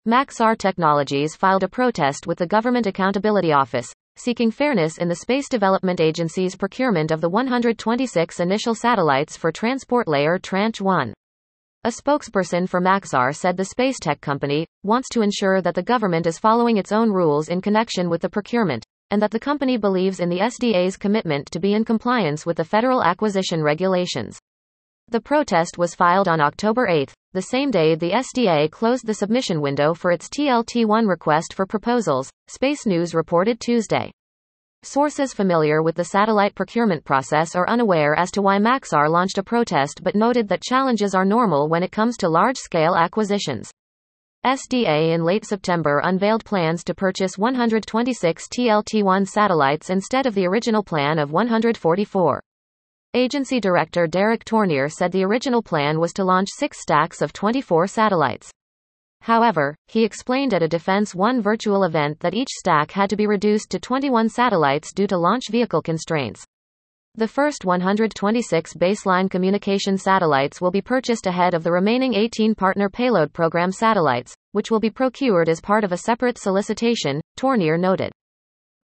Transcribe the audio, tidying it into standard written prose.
Maxar Technologies filed a protest with the Government Accountability Office, seeking fairness in the Space Development Agency's procurement of the 126 initial satellites for Transport Layer Tranche 1. A spokesperson for Maxar said the spacetech company wants to ensure that the government is following its own rules in connection with the procurement, and that the company believes in the SDA's commitment to be in compliance with the federal acquisition regulations. The protest was filed on October 8, the same day the SDA closed the submission window for its TLT-1 request for proposals, Space News reported Tuesday. Sources familiar with the satellite procurement process are unaware as to why Maxar launched a protest but noted that challenges are normal when it comes to large-scale acquisitions. SDA in late September unveiled plans to purchase 126 TLT-1 satellites instead of the original plan of 144. Agency Director Derek Tournier said the original plan was to launch 6 stacks of 24 satellites. However, he explained at a Defense One virtual event that each stack had to be reduced to 21 satellites due to launch vehicle constraints. The first 126 baseline communication satellites will be purchased ahead of the remaining 18 Partner Payload Program satellites, which will be procured as part of a separate solicitation, Tournier noted.